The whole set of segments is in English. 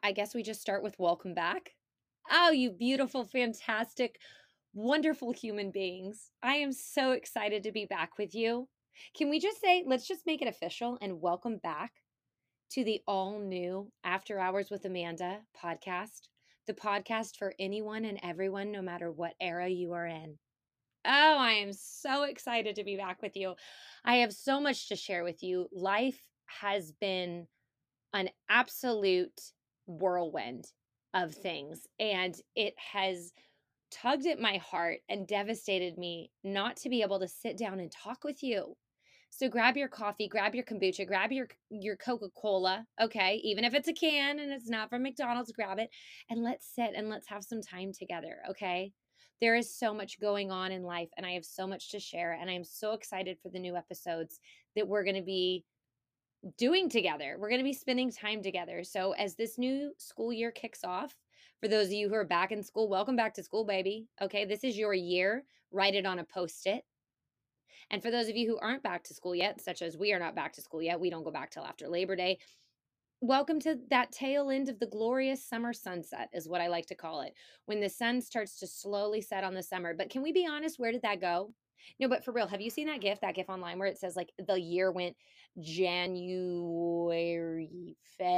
I guess we just start with welcome back. Oh, you beautiful, fantastic, wonderful human beings. I am so excited to be back with you. Can we just say, let's just make it official and welcome back to the all new After Hours with Amanda podcast, the podcast for anyone and everyone, no matter what era you are in. Oh, I am so excited to be back with you. I have so much to share with you. Life has been an absolute whirlwind of things. And it has tugged at my heart and devastated me not to be able to sit down and talk with you. So grab your coffee, grab your kombucha, grab your Coca-Cola, okay? Even if it's a can and it's not from McDonald's, grab it and let's sit and let's have some time together, okay? There is so much going on in life and I have so much to share and I am so excited for the new episodes that we're going to be doing together. We're going to be spending time together. So, as this new school year kicks off, for those of you who are back in school, welcome back to school, baby. Okay, this is your year. Write it on a post it. And for those of you who aren't back to school yet, such as we are not back to school yet, we don't go back till after Labor Day. Welcome to that tail end of the glorious summer sunset, is what I like to call it, when the sun starts to slowly set on the summer. But can we be honest? Where did that go? No, but for real, have you seen that GIF online where it says like the year went January,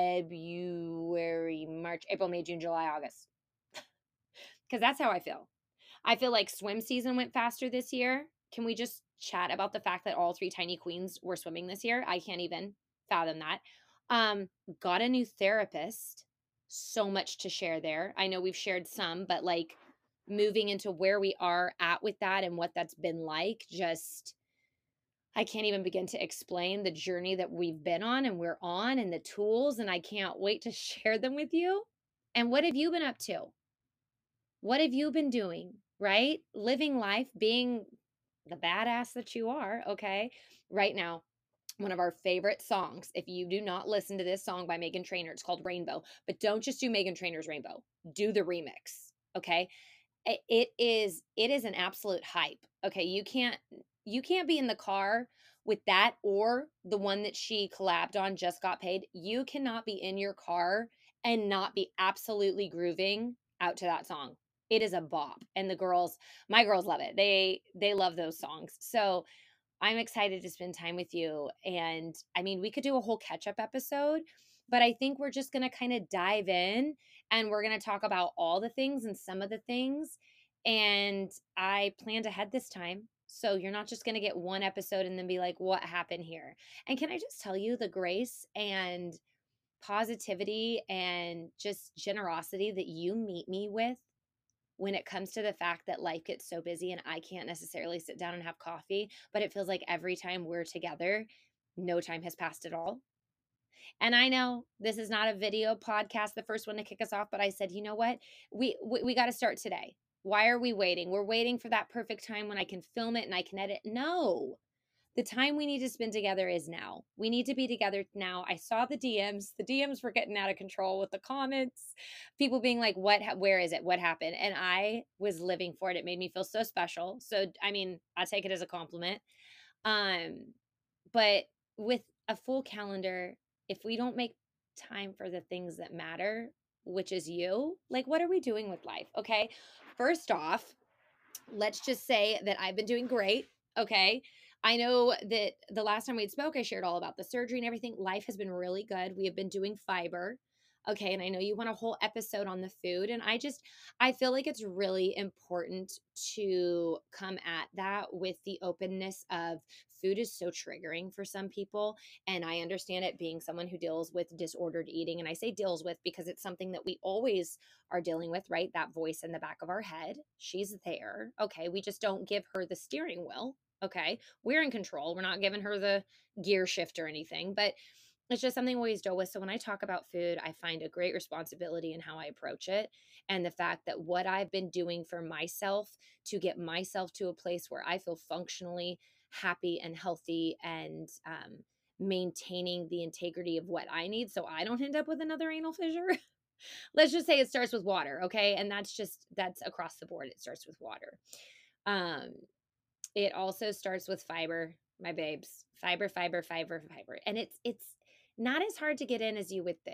February, March, April, May, June, July, August? Because that's how I feel. I feel like swim season went faster this year. Can we just chat about the fact that all three tiny queens were swimming this year? I can't even fathom that. Um, got a new therapist. So much to share there. I know we've shared some, but like moving into where we are at with that and what that's been like, just I can't even begin to explain the journey that we've been on and we're on and the tools, and I can't wait to share them with you. And what have you been up to? What have you been doing, right? Living life, being the badass that you are, okay? Right now, one of our favorite songs. If you do not listen to this song by Megan Trainor, it's called Rainbow. But don't just do Megan Trainor's Rainbow. Do the remix, okay? It is an absolute hype. Okay, you can't be in the car with that or the one that she collabed on, Just Got Paid. You cannot be in your car and not be absolutely grooving out to that song. It is a bop, and my girls love it. They love those songs. So I'm excited to spend time with you. And I mean, we could do a whole catch up episode, but I think we're just going to kind of dive in and we're going to talk about all the things and some of the things. And I planned ahead this time. So you're not just going to get one episode and then be like, what happened here? And can I just tell you the grace and positivity and just generosity that you meet me with when it comes to the fact that life gets so busy and I can't necessarily sit down and have coffee, but it feels like every time we're together, no time has passed at all. And I know this is not a video podcast, the first one to kick us off, but I said, you know what? We got to start today. Why are we waiting? We're waiting for that perfect time when I can film it and I can edit. No, the time we need to spend together is now. We need to be together now. I saw the DMs. The DMs were getting out of control with the comments. People being like, where is it? What happened? And I was living for it. It made me feel so special. So, I mean, I take it as a compliment. Um, but with a full calendar, if we don't make time for the things that matter, which is you, like, what are we doing with life? Okay. First off, let's just say that I've been doing great. Okay. I know that the last time we spoke, I shared all about the surgery and everything. Life has been really good. We have been doing fiber. Okay. And I know you want a whole episode on the food. And I feel like it's really important to come at that with the openness of food is so triggering for some people. And I understand it being someone who deals with disordered eating. And I say deals with because it's something that we always are dealing with, right? That voice in the back of our head. She's there. Okay. We just don't give her the steering wheel. Okay. We're in control. We're not giving her the gear shift or anything, but it's just something we always deal with. So when I talk about food, I find a great responsibility in how I approach it. And the fact that what I've been doing for myself to get myself to a place where I feel functionally happy and healthy and maintaining the integrity of what I need so I don't end up with another anal fissure. Let's just say it starts with water, okay? And that's across the board. It starts with water. Um, it also starts with fiber, my babes. Fiber, fiber, fiber, fiber. And it's not as hard to get in as you would think.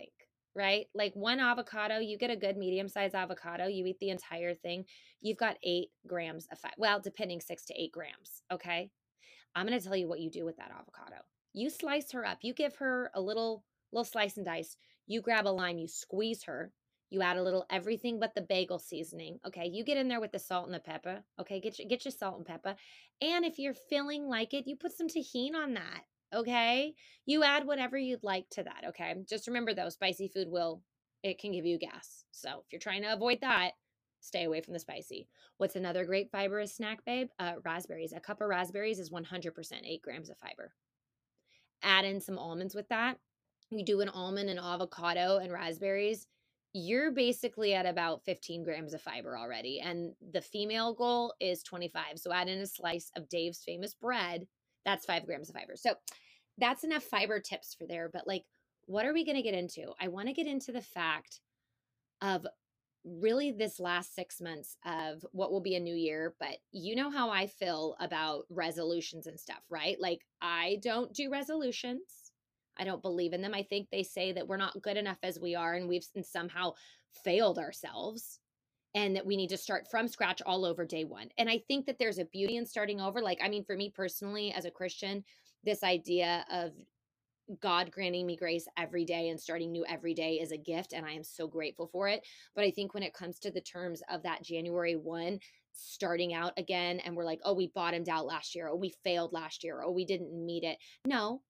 right? Like one avocado, you get a good medium-sized avocado, you eat the entire thing, you've got 8 grams of fat. Well, depending 6 to 8 grams, okay? I'm going to tell you what you do with that avocado. You slice her up. You give her a little slice and dice. You grab a lime, you squeeze her. You add a little everything but the bagel seasoning. Okay, you get in there with the salt and the pepper. Okay, get your salt and pepper. And if you're feeling like it, you put some tahini on that. Okay, you add whatever you'd like to that. Okay, just remember though, spicy food will it can give you gas. So if you're trying to avoid that, stay away from the spicy. What's another great fibrous snack, babe? Raspberries. A cup of raspberries is 100% 8 grams of fiber. Add in some almonds with that. You do an almond and avocado and raspberries, you're basically at about 15 grams of fiber already. And the female goal is 25. So add in a slice of Dave's famous bread. That's 5 grams of fiber. So that's enough fiber tips for there. But like, what are we going to get into? I want to get into the fact of really this last 6 months of what will be a new year, but you know how I feel about resolutions and stuff, right? Like, I don't do resolutions. I don't believe in them. I think they say that we're not good enough as we are, and we've somehow failed ourselves, and that we need to start from scratch all over day one. And I think that there's a beauty in starting over. Like, I mean, for me personally, as a Christian, this idea of God granting me grace every day and starting new every day is a gift, and I am so grateful for it. But I think when it comes to the terms of that January 1 starting out again, and we're like, oh, we bottomed out last year, or we failed last year, or we didn't meet it. No,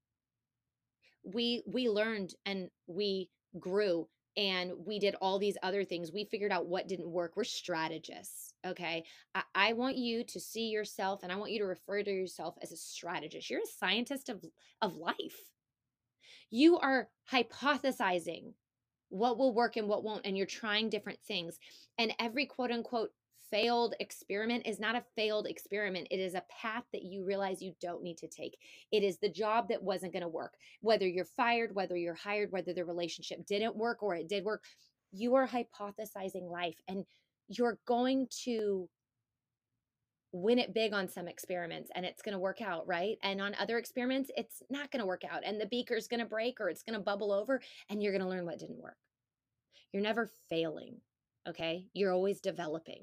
we learned and we grew and we did all these other things. We figured out what didn't work. We're strategists. Okay. I want you to see yourself, and I want you to refer to yourself as a strategist. You're a scientist of life. You are hypothesizing what will work and what won't, and you're trying different things. And every quote unquote failed experiment is not a failed experiment. It is a path that you realize you don't need to take. It is the job that wasn't going to work. Whether you're fired, whether you're hired, whether the relationship didn't work or it did work, you are hypothesizing life, and you're going to win it big on some experiments and it's going to work out, right? And on other experiments, it's not going to work out, and the beaker's going to break or it's going to bubble over, and you're going to learn what didn't work. You're never failing, okay? You're always developing.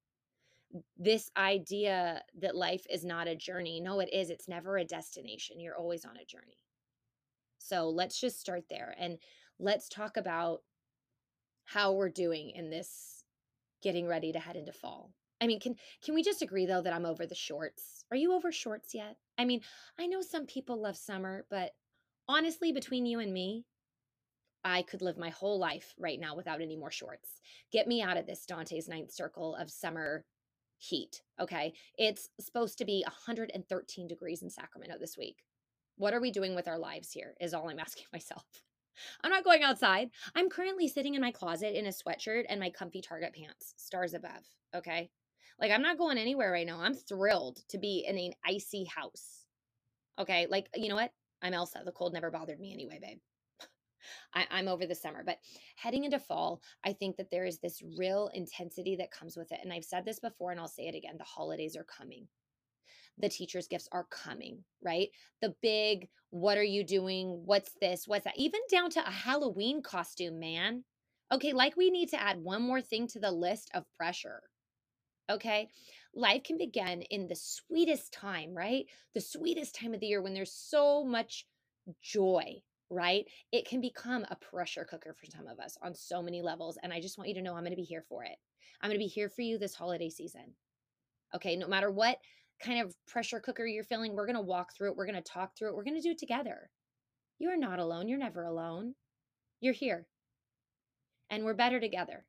This idea that life is not a journey, no, it is. It's never a destination. You're always on a journey. So let's just start there, and let's talk about how we're doing in this getting ready to head into fall. I mean, can we just agree though that I'm over the shorts? Are you over shorts yet? I mean, I know some people love summer, but honestly, between you and me, I could live my whole life right now without any more shorts. Get me out of this Dante's ninth circle of summer heat, okay? It's supposed to be 113 degrees in Sacramento this week. What are we doing with our lives here is all I'm asking myself. I'm not going outside. I'm currently sitting in my closet in a sweatshirt and my comfy Target pants, stars above. Okay. Like, I'm not going anywhere right now. I'm thrilled to be in an icy house. Okay. Like, you know what? I'm Elsa. The cold never bothered me anyway, babe. I'm over the summer, but heading into fall, I think that there is this real intensity that comes with it. And I've said this before and I'll say it again. The holidays are coming. The teacher's gifts are coming, right? The big, what are you doing? What's this? What's that? Even down to a Halloween costume, man. Okay, like we need to add one more thing to the list of pressure. Okay, life can begin in the sweetest time, right? The sweetest time of the year when there's so much joy, right? It can become a pressure cooker for some of us on so many levels. And I just want you to know I'm going to be here for it. I'm going to be here for you this holiday season. Okay, no matter what kind of pressure cooker you're feeling, we're going to walk through it. We're going to talk through it. We're going to do it together. You're not alone. You're never alone. You're here. And we're better together.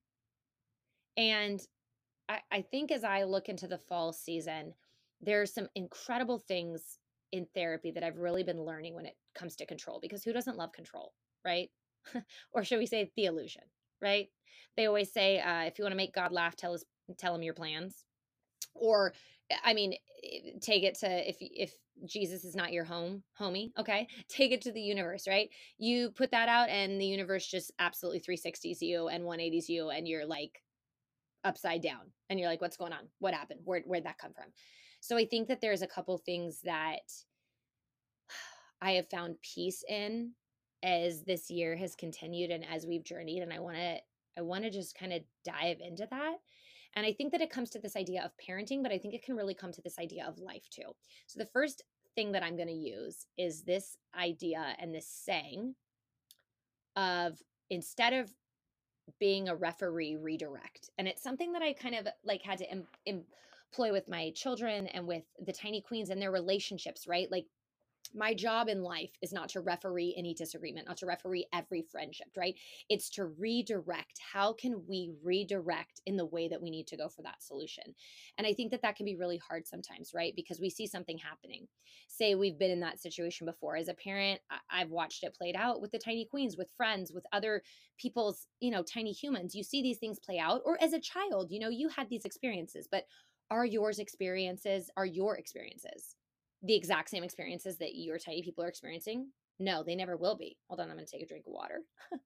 And I think as I look into the fall season, there's some incredible things in therapy that I've really been learning when it comes to control, because who doesn't love control, right? Or should we say the illusion, right? They always say, if you want to make God laugh, tell him your plans. Or I mean, take it to, if Jesus is not your homie, okay, take it to the universe, right? You put that out and the universe just absolutely 360s you and 180s you, and you're like upside down, and you're like, what's going on? What happened? Where'd that come from? So I think that there's a couple things that I have found peace in, as this year has continued and as we've journeyed, and I want to just kind of dive into that. And I think that it comes to this idea of parenting, but I think it can really come to this idea of life too. So the first thing that I'm going to use is this idea and this saying of, instead of being a referee, redirect. And it's something that I kind of like had to employ with my children and with the tiny queens and their relationships, right? Like, my job in life is not to referee any disagreement, not to referee every friendship, right? It's to redirect. How can we redirect in the way that we need to go for that solution? And I think that that can be really hard sometimes, right? Because we see something happening. Say we've been in that situation before. As a parent, I've watched it played out with the tiny queens, with friends, with other people's, tiny humans. You see these things play out. Or as a child, you had these experiences, but are your experiences the exact same experiences that your tiny people are experiencing? No, they never will be. Hold on, I'm going to take a drink of water.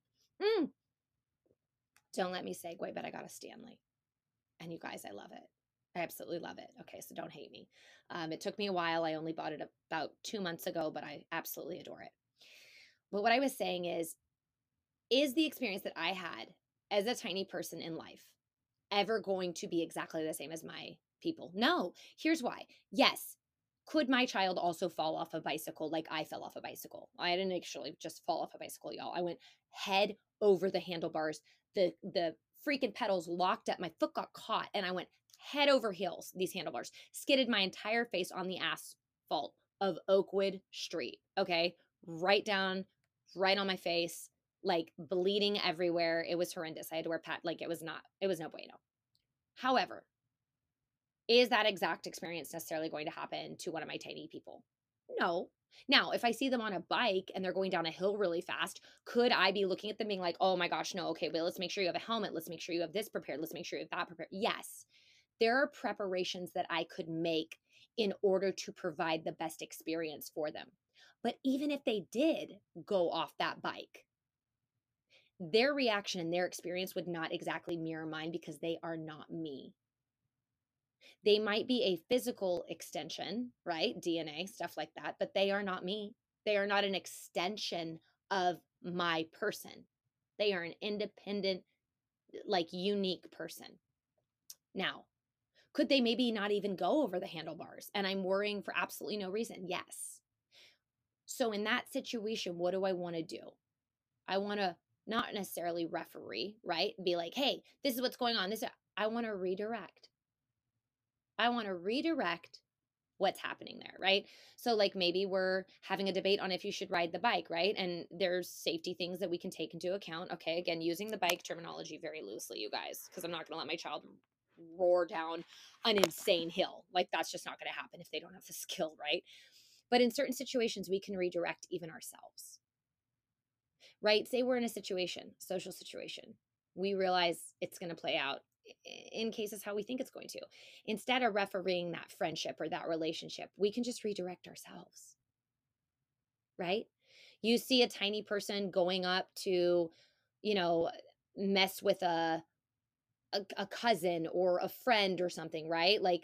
Don't let me segue, but I got a Stanley. And you guys, I love it. I absolutely love it. Okay, so don't hate me. It took me a while. I only bought it about 2 months ago, but I absolutely adore it. But what I was saying is the experience that I had as a tiny person in life ever going to be exactly the same as my people? No. Here's why. Yes. Could my child also fall off a bicycle like I fell off a bicycle? I didn't actually just fall off a bicycle, y'all. I went head over the handlebars. The freaking pedals locked up. My foot got caught and I went head over heels, these handlebars, skidded my entire face on the asphalt of Oakwood Street. Okay. Right down, right on my face, like bleeding everywhere. It was horrendous. I had to wear like it was no bueno. However, is that exact experience necessarily going to happen to one of my tiny people? No. Now, if I see them on a bike and they're going down a hill really fast, could I be looking at them being like, oh my gosh, no, okay, but let's make sure you have a helmet. Let's make sure you have this prepared. Let's make sure you have that prepared. Yes, there are preparations that I could make in order to provide the best experience for them. But even if they did go off that bike, their reaction and their experience would not exactly mirror mine because they are not me. They might be a physical extension, right? DNA, stuff like that, but they are not me. They are not an extension of my person. They are an independent, like unique person. Now, could they maybe not even go over the handlebars? And I'm worrying for absolutely no reason. Yes. So in that situation, what do I want to do? I want to not necessarily referee, right? Be like, hey, this is what's going on. I want to redirect. I want to redirect what's happening there, right? So like maybe we're having a debate on if you should ride the bike, right? And there's safety things that we can take into account. Okay, again, using the bike terminology very loosely, you guys, because I'm not going to let my child roar down an insane hill. Like that's just not going to happen if they don't have the skill, right? But in certain situations, we can redirect even ourselves, right? Say we're in a situation, social situation. We realize it's going to play out in cases how we think it's going to. Instead of refereeing that friendship or that relationship, we can just redirect ourselves, right? You see a tiny person going up to, mess with a cousin or a friend or something, right? Like,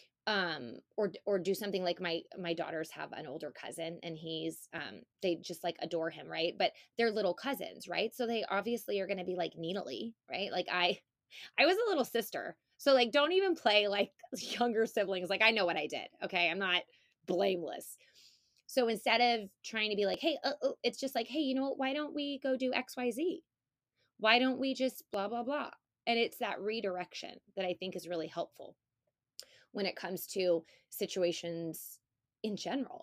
or do something like my daughters have an older cousin and he's they just like adore him, right? But they're little cousins, right? So they obviously are going to be like needly, right? Like I was a little sister. So like don't even play like younger siblings. Like I know what I did. Okay? I'm not blameless. So instead of trying to be like, "Hey, it's just like, "Hey, you know what? Why don't we go do XYZ? Why don't we just blah blah blah?" And it's that redirection that I think is really helpful when it comes to situations in general.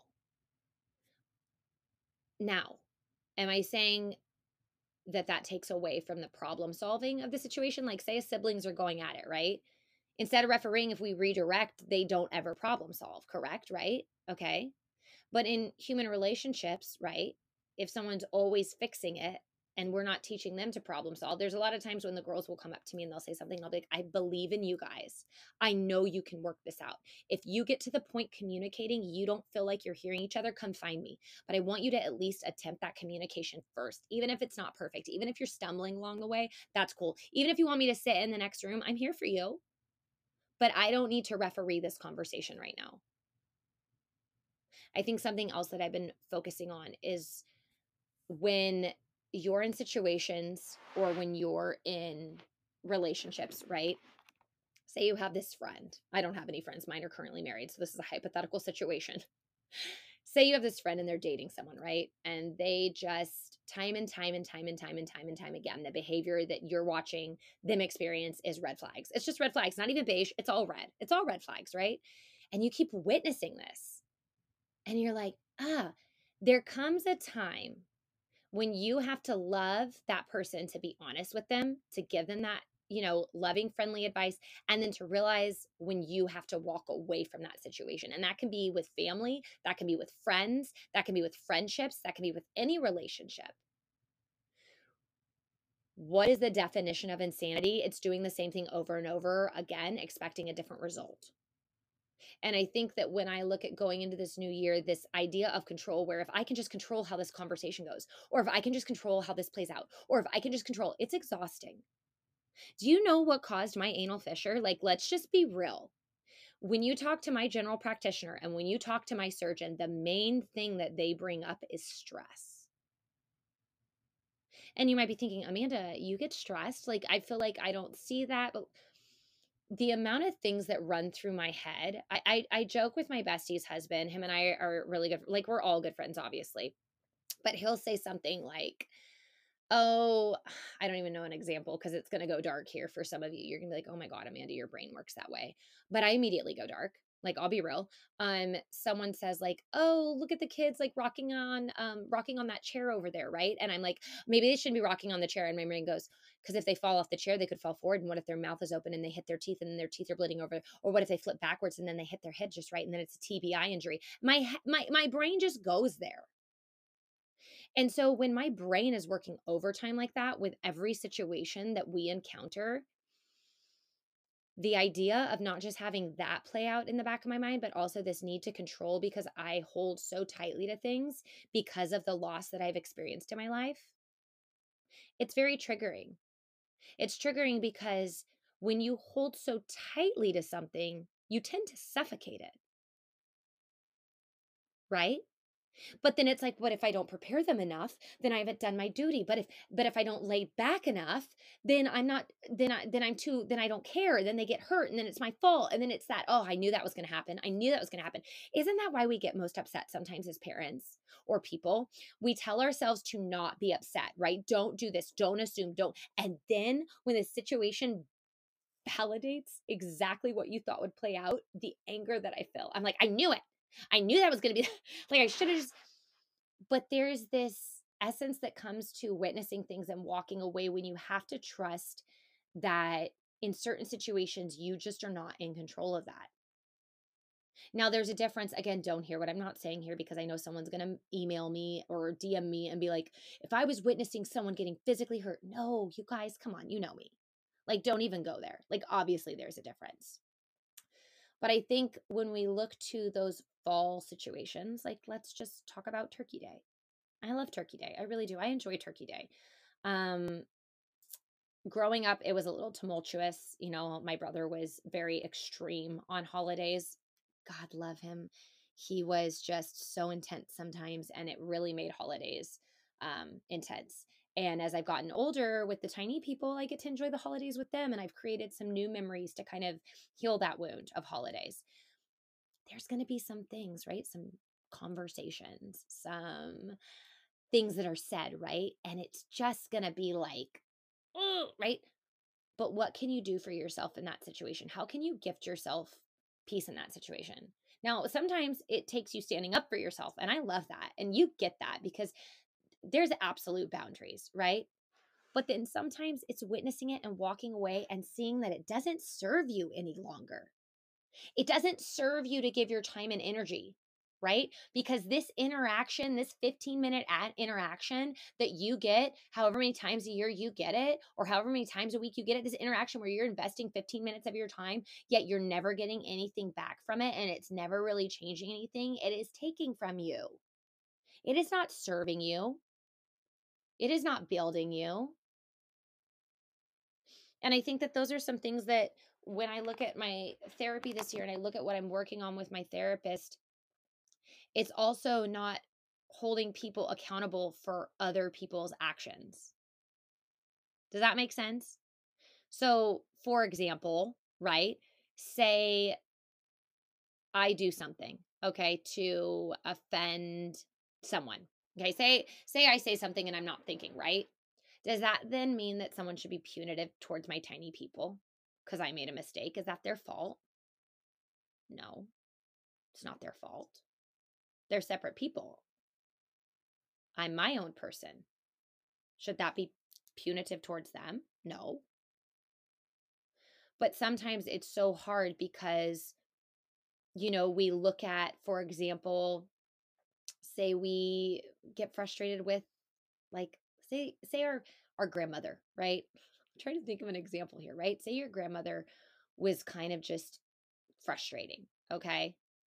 Now, am I saying that takes away from the problem solving of the situation? Like, say, siblings are going at it, right? Instead of refereeing, if we redirect, they don't ever problem solve, correct? Right? Okay. But in human relationships, right? If someone's always fixing it and we're not teaching them to problem solve, there's a lot of times when the girls will come up to me and they'll say something, and I'll be like, I believe in you guys. I know you can work this out. If you get to the point communicating, you don't feel like you're hearing each other, come find me. But I want you to at least attempt that communication first, even if it's not perfect, even if you're stumbling along the way, that's cool. Even if you want me to sit in the next room, I'm here for you. But I don't need to referee this conversation right now. I think something else that I've been focusing on is when you're in situations or when you're in relationships, right? Say you have this friend. I don't have any friends. Mine are currently married. So this is a hypothetical situation. Say you have this friend and they're dating someone, right? And they just time and time again, the behavior that you're watching them experience is red flags. It's just red flags, not even beige. It's all red. It's all red flags, right? And you keep witnessing this and you're like, there comes a time when you have to love that person, to be honest with them, to give them that, loving, friendly advice, and then to realize when you have to walk away from that situation. And that can be with family, that can be with friends, that can be with friendships, that can be with any relationship. What is the definition of insanity? It's doing the same thing over and over again, expecting a different result. And I think that when I look at going into this new year, this idea of control, where if I can just control how this conversation goes, or if I can just control how this plays out, or if I can just control, it's exhausting. Do you know what caused my anal fissure? Like, let's just be real. When you talk to my general practitioner and when you talk to my surgeon, the main thing that they bring up is stress. And you might be thinking, Amanda, you get stressed? Like, I feel like I don't see that. But the amount of things that run through my head, I joke with my bestie's husband. Him and I are really good. Like, we're all good friends, obviously. But he'll say something like, oh, I don't even know an example because it's going to go dark here for some of you. You're going to be like, oh my God, Amanda, your brain works that way. But I immediately go dark. Like, I'll be real. Someone says like, oh, look at the kids like rocking on that chair over there, right? And I'm like, maybe they shouldn't be rocking on the chair. And my brain goes, because if they fall off the chair, they could fall forward. And what if their mouth is open and they hit their teeth and their teeth are bleeding over? Or what if they flip backwards and then they hit their head just right and then it's a TBI injury? My brain just goes there. And so when my brain is working overtime like that with every situation that we encounter, the idea of not just having that play out in the back of my mind, but also this need to control because I hold so tightly to things because of the loss that I've experienced in my life, it's very triggering. It's triggering because when you hold so tightly to something, you tend to suffocate it, right? But then it's like, what if I don't prepare them enough? Then I haven't done my duty. But if I don't lay back enough, then I'm not then I'm too then I don't care. Then they get hurt and then it's my fault. And then it's that, oh, I knew that was gonna happen. I knew that was gonna happen. Isn't that why we get most upset sometimes as parents or people? We tell ourselves to not be upset, right? Don't do this, don't assume, don't. And then when the situation validates exactly what you thought would play out, the anger that I feel. I'm like, I knew it. I knew that was going to be like, I should have just, but there's this essence that comes to witnessing things and walking away when you have to trust that in certain situations, you just are not in control of that. Now, there's a difference. Again, don't hear what I'm not saying here because I know someone's going to email me or DM me and be like, if I was witnessing someone getting physically hurt, no, you guys, come on, you know me. Like, don't even go there. Like, obviously, there's a difference. But I think when we look to those fall situations, like, let's just talk about Turkey Day. I love Turkey Day. I really do. I enjoy Turkey Day. Um, Growing up, it was a little tumultuous. My brother was very extreme on holidays. God love him. He was just so intense sometimes, and it really made holidays intense. And as I've gotten older with the tiny people, I get to enjoy the holidays with them. And I've created some new memories to kind of heal that wound of holidays. There's going to be some things, right? Some conversations, some things that are said, right? And it's just going to be like, right? But what can you do for yourself in that situation? How can you gift yourself peace in that situation? Now, sometimes it takes you standing up for yourself, and I love that. And you get that because there's absolute boundaries, right? But then sometimes it's witnessing it and walking away and seeing that it doesn't serve you any longer. It doesn't serve you to give your time and energy, right? Because this interaction, this 15-minute interaction that you get, however many times a year you get it, or however many times a week you get it, this interaction where you're investing 15 minutes of your time, yet you're never getting anything back from it and it's never really changing anything, it is taking from you. It is not serving you. It is not building you. And I think that those are some things that when I look at my therapy this year and I look at what I'm working on with my therapist, it's also not holding people accountable for other people's actions. Does that make sense? So, for example, right? Say I do something, okay, to offend someone. Okay, say I say something and I'm not thinking, right? Does that then mean that someone should be punitive towards my tiny people because I made a mistake? Is that their fault? No, it's not their fault. They're separate people. I'm my own person. Should that be punitive towards them? No. But sometimes it's so hard because, we look at, for example, say we get frustrated with, like, say our grandmother, right? I'm trying to think of an example here, right? Say your grandmother was kind of just frustrating, okay?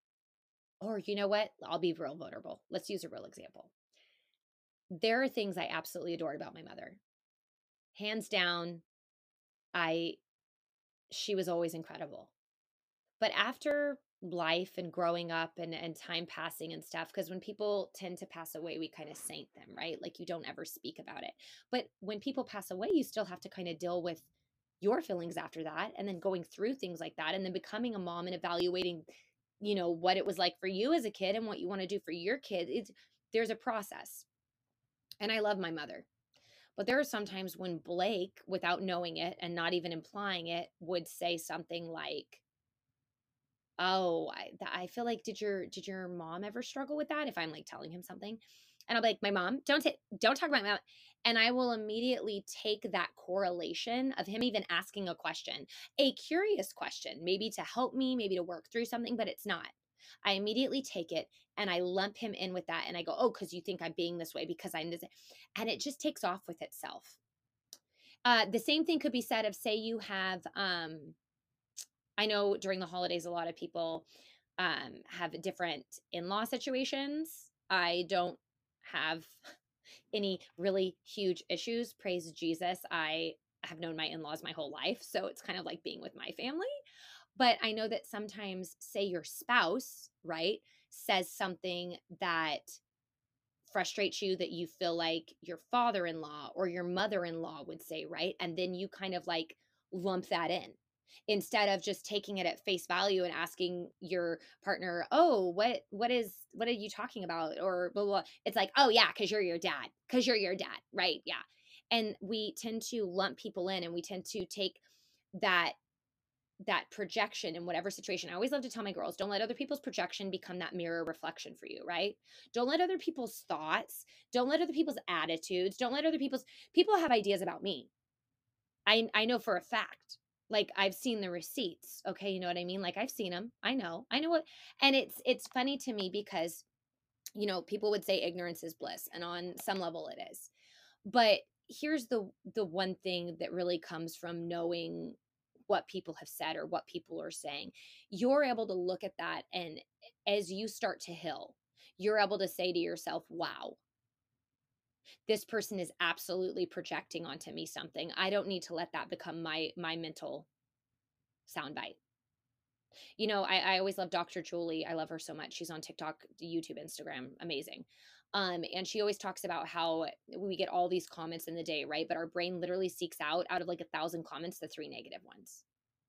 Or you know what? I'll be real vulnerable. Let's use a real example. There are things I absolutely adored about my mother. Hands down, I she was always incredible. But after life and growing up and time passing and stuff, because when people tend to pass away, we kind of saint them, right? Like you don't ever speak about it. But when people pass away, you still have to kind of deal with your feelings after that and then going through things like that and then becoming a mom and evaluating, what it was like for you as a kid and what you want to do for your kid. There's a process. And I love my mother. But there are sometimes when Blake, without knowing it and not even implying it, would say something like, "Oh, I feel like did your mom ever struggle with that?" If I'm like telling him something, and I'll be like, "My mom, don't talk about my mom," and I will immediately take that correlation of him even asking a question, a curious question, maybe to help me, maybe to work through something, but it's not. I immediately take it and I lump him in with that, and I go, "Oh, because you think I'm being this way because I'm this," and it just takes off with itself. The same thing could be said of, say you have I know during the holidays, a lot of people have different in law situations. I don't have any really huge issues. Praise Jesus. I have known my in laws my whole life. So it's kind of like being with my family. But I know that sometimes, say your spouse, right, says something that frustrates you that you feel like your father in law or your mother in law would say, right? And then you kind of like lump that in instead of just taking it at face value and asking your partner, "Oh, what are you talking about?" Or blah blah. It's like, "Oh yeah, because you're your dad, because you're your dad, right?" Yeah. And we tend to lump people in and we tend to take that projection in whatever situation. I always love to tell my girls, don't let other people's projection become that mirror reflection for you, right? Don't let other people's thoughts, don't let other people's attitudes, don't let other people's people have ideas about me. I know for a fact. Like I've seen the receipts. Okay, you know what I mean? Like I've seen them. I know. I know what and it's funny to me because people would say ignorance is bliss and on some level it is. But here's the one thing that really comes from knowing what people have said or what people are saying. You're able to look at that and as you start to heal, you're able to say to yourself, "Wow, this person is absolutely projecting onto me something. I don't need to let that become my mental soundbite." I always love Dr. Julie. I love her so much. She's on TikTok, YouTube, Instagram. Amazing. And she always talks about how we get all these comments in the day, right? But our brain literally seeks out of like 1,000 comments, the three negative ones.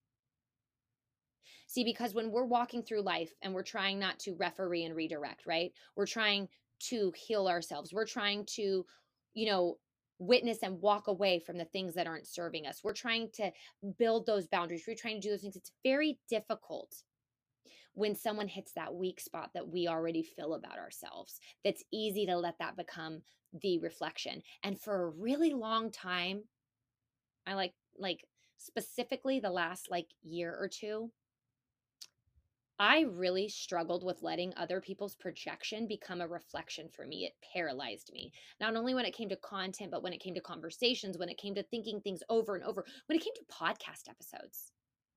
See, because when we're walking through life and we're trying not to referee and redirect, right? We're trying to heal ourselves. We're trying to, you know, witness and walk away from the things that aren't serving us. We're trying to build those boundaries. We're trying to do those things. It's very difficult when someone hits that weak spot that we already feel about ourselves. That's easy to let that become the reflection. And for a really long time, I like specifically the last like year or two, I really struggled with letting other people's projection become a reflection for me. It paralyzed me. Not only when it came to content, but when it came to conversations, when it came to thinking things over and over, when it came to podcast episodes.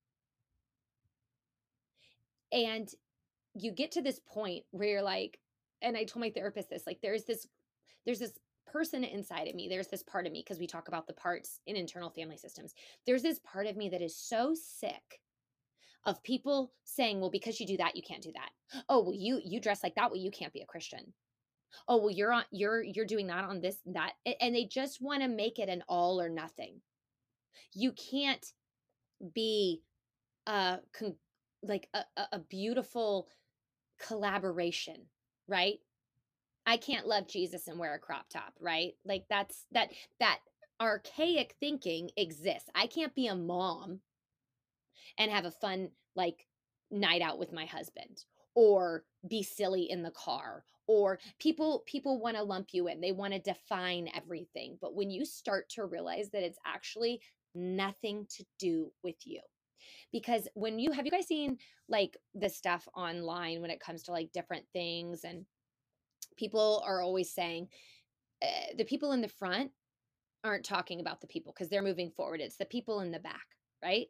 And you get to this point where you're like, and I told my therapist this, like there's this person inside of me. There's this part of me, because we talk about the parts in internal family systems. There's this part of me that is so sick of people saying, well, because you do that, you can't do that. Oh, well, you dress like that, well, you can't be a Christian. Oh, well, you're doing that on this, that, and they just want to make it an all or nothing. You can't be a like a beautiful collaboration, right? I can't love Jesus and wear a crop top, right? Like that archaic thinking exists. I can't be a mom and have a fun like night out with my husband, or be silly in the car, or people want to lump you in. They want to define everything. But when you start to realize that it's actually nothing to do with you, because when you have you guys seen like the stuff online when it comes to like different things, and people are always saying the people in the front aren't talking about the people because they're moving forward. It's the people in the back, right?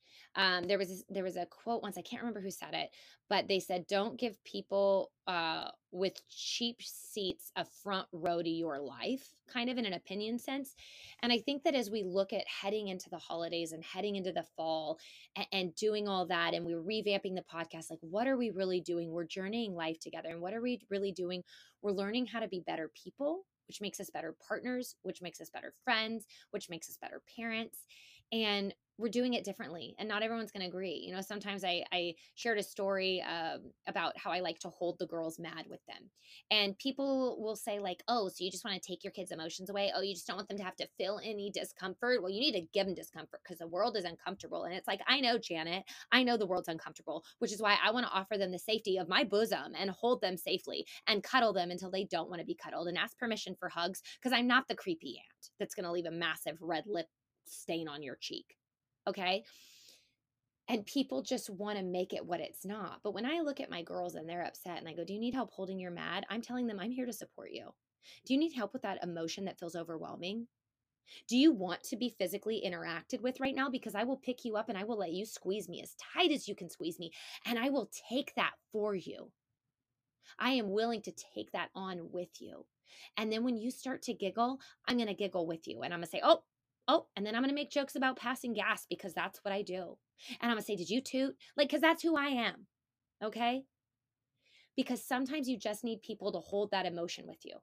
There was a quote once, I can't remember who said it, but they said, "Don't give people with cheap seats a front row to your life," kind of in an opinion sense. And I think that as we look at heading into the holidays and heading into the fall, and doing all that, and we're revamping the podcast, like what are we really doing? We're journeying life together, and what are we really doing? We're learning how to be better people, which makes us better partners, which makes us better friends, which makes us better parents. And we're doing it differently, and not everyone's going to agree. You know, sometimes I shared a story about how I like to hold the girls mad with them, and people will say like, "Oh, so you just want to take your kids' emotions away? Oh, you just don't want them to have to feel any discomfort? Well, you need to give them discomfort because the world is uncomfortable." And it's like, I know, Janet, I know the world's uncomfortable, which is why I want to offer them the safety of my bosom and hold them safely and cuddle them until they don't want to be cuddled, and ask permission for hugs, because I'm not the creepy aunt that's going to leave a massive red lip stain on your cheek. Okay. And people just want to make it what it's not. But when I look at my girls and they're upset and I go, "Do you need help holding your mad?" I'm telling them, I'm here to support you. Do you need help with that emotion that feels overwhelming? Do you want to be physically interacted with right now? Because I will pick you up and I will let you squeeze me as tight as you can squeeze me. And I will take that for you. I am willing to take that on with you. And then when you start to giggle, I'm going to giggle with you. And I'm going to say, "Oh, oh," and then I'm going to make jokes about passing gas because that's what I do. And I'm going to say, "Did you toot?" Like, because that's who I am. Okay. Because sometimes you just need people to hold that emotion with you.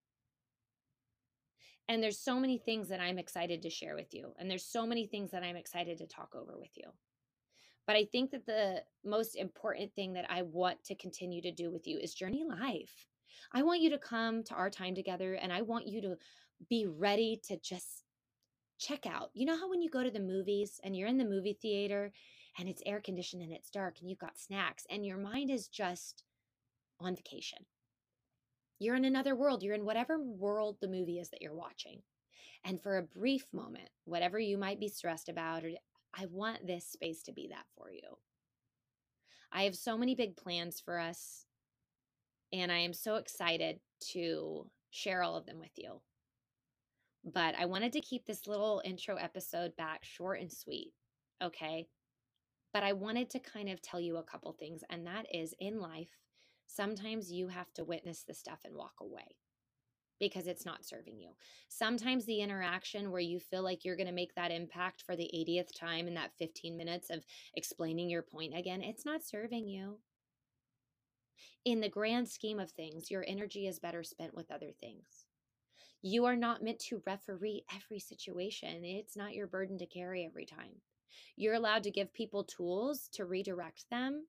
And there's so many things that I'm excited to share with you. And there's so many things that I'm excited to talk over with you. But I think that the most important thing that I want to continue to do with you is journey life. I want you to come to our time together, and I want you to be ready to just check out. You know how when you go to the movies and you're in the movie theater and it's air conditioned and it's dark and you've got snacks and your mind is just on vacation? You're in another world. You're in whatever world the movie is that you're watching. And for a brief moment, whatever you might be stressed about, or I want this space to be that for you. I have so many big plans for us, and I am so excited to share all of them with you. But I wanted to keep this little intro episode back short and sweet, okay? But I wanted to kind of tell you a couple things, and that is, in life, sometimes you have to witness the stuff and walk away because it's not serving you. Sometimes the interaction where you feel like you're going to make that impact for the 80th time in that 15 minutes of explaining your point again, it's not serving you. In the grand scheme of things, your energy is better spent with other things. You are not meant to referee every situation. It's not your burden to carry every time. You're allowed to give people tools to redirect them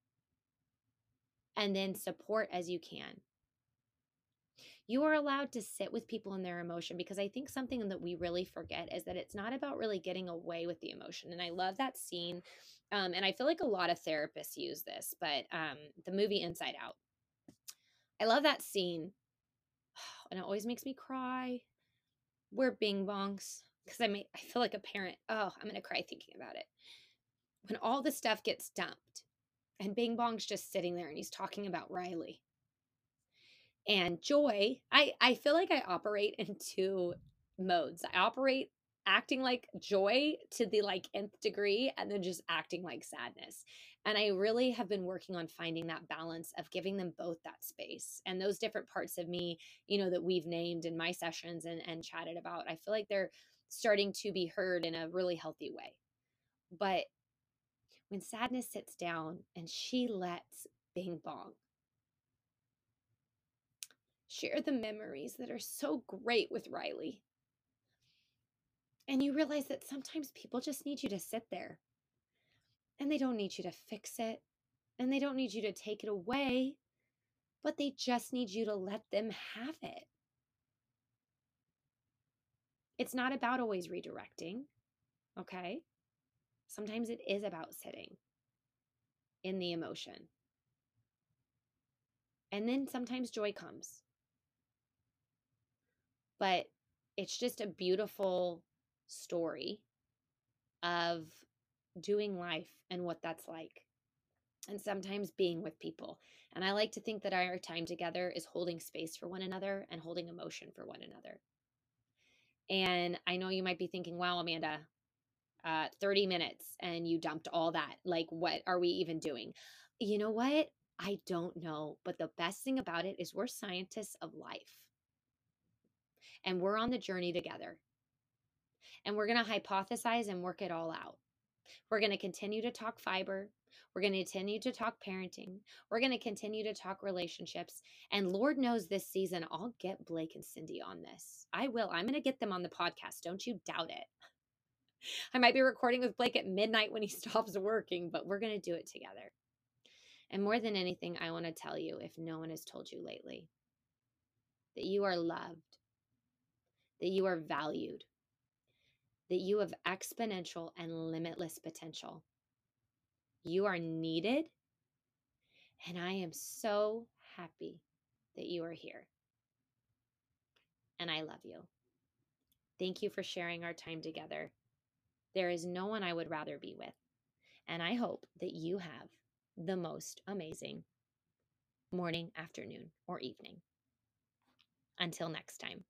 and then support as you can. You are allowed to sit with people in their emotion, because I think something that we really forget is that it's not about really getting away with the emotion. And I love that scene. And I feel like a lot of therapists use this, but the movie Inside Out, I love that scene. And it always makes me cry. We're bing bongs, because I feel like a parent. Oh, I'm going to cry thinking about it. When all the stuff gets dumped and Bing Bong's just sitting there and he's talking about Riley. And Joy, I feel like I operate in two modes. I operate acting like joy to the like nth degree, and then just acting like sadness. And I really have been working on finding that balance of giving them both that space, and those different parts of me, you know, that we've named in my sessions and chatted about. I feel like they're starting to be heard in a really healthy way. But when sadness sits down and she lets Bing Bong, Share the memories that are so great with Riley. And you realize that sometimes people just need you to sit there, and they don't need you to fix it, and they don't need you to take it away, but they just need you to let them have it. It's not about always redirecting, okay? Sometimes it is about sitting in the emotion. And then sometimes joy comes. But it's just a beautiful story of doing life and what that's like. And sometimes being with people. And I like to think that our time together is holding space for one another and holding emotion for one another. And I know you might be thinking, wow, Amanda, 30 minutes and you dumped all that. Like, what are we even doing? You know what? I don't know. But the best thing about it is we're scientists of life. And we're on the journey together. And we're going to hypothesize and work it all out. We're going to continue to talk fiber. We're going to continue to talk parenting. We're going to continue to talk relationships. And Lord knows this season, I'll get Blake and Cindy on this. I will. I'm going to get them on the podcast. Don't you doubt it. I might be recording with Blake at midnight when he stops working, but we're going to do it together. And more than anything, I want to tell you, if no one has told you lately, that you are loved, that you are valued, that you have exponential and limitless potential. You are needed, and I am so happy that you are here. And I love you. Thank you for sharing our time together. There is no one I would rather be with, and I hope that you have the most amazing morning, afternoon, or evening. Until next time.